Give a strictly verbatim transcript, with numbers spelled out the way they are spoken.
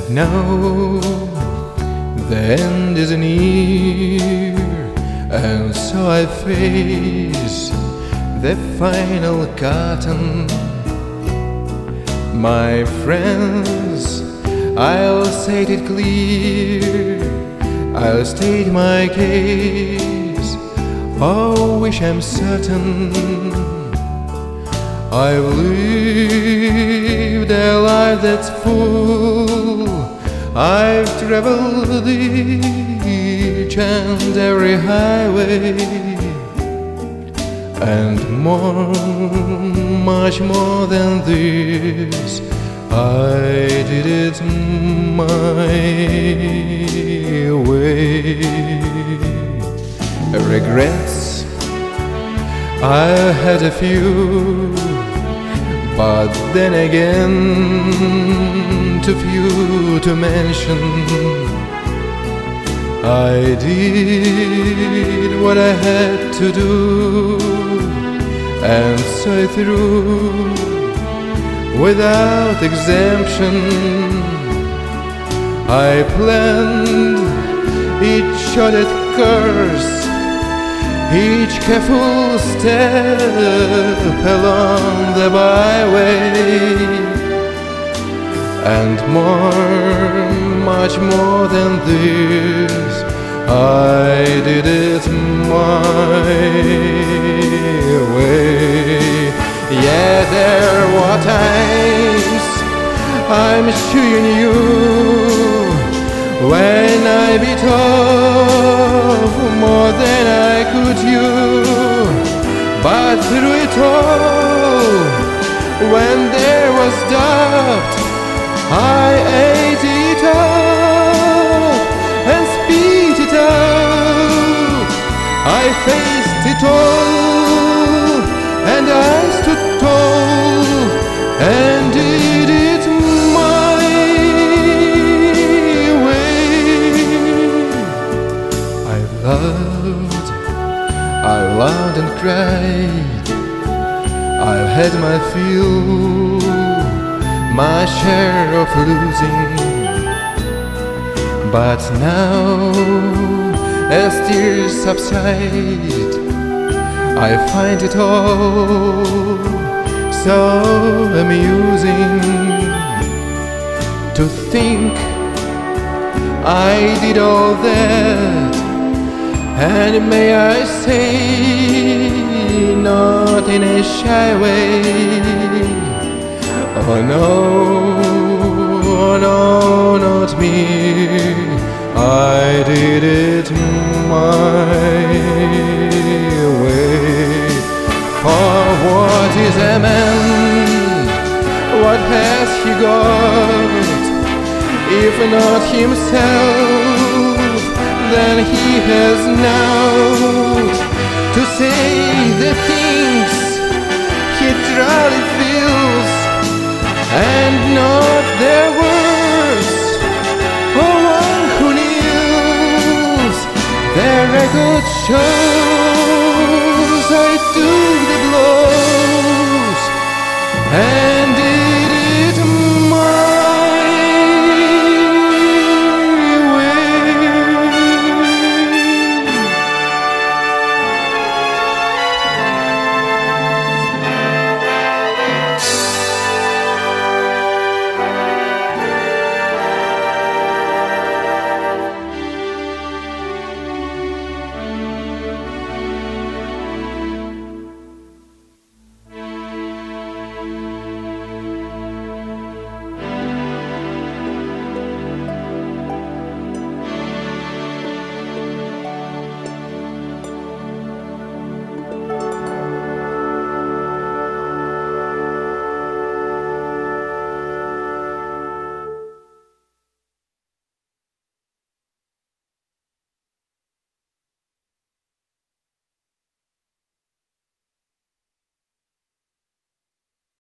now the end is near, and so I face the final curtain. My friends, I'll state it clear, I'll state my case. Oh, wish I'm certain I've lived a life that's full. I've traveled each and every highway, and more, much more than this, I did it my way. Regrets, I had a few, but then again too few to mention. I did what I had to do, and saw it through without exemption. I planned each shotted course, each careful step along the byway, and more, much more than this, I did it my way. Yeah, there were times, I'm sure you knew, when I bit off more than I could you. But through it all, when there was doubt, I ate it up and spit it out. I faced it all, and I stood tall and did it my way. I loved, I loved and cried, I've had my fill, my share of losing. But now, as tears subside, I find it all so amusing to think I did all that, and may I say, not in a shy way. Oh no, oh no, not me, I did it my way. For what is a man, what has he got, if not himself? Then he has now to say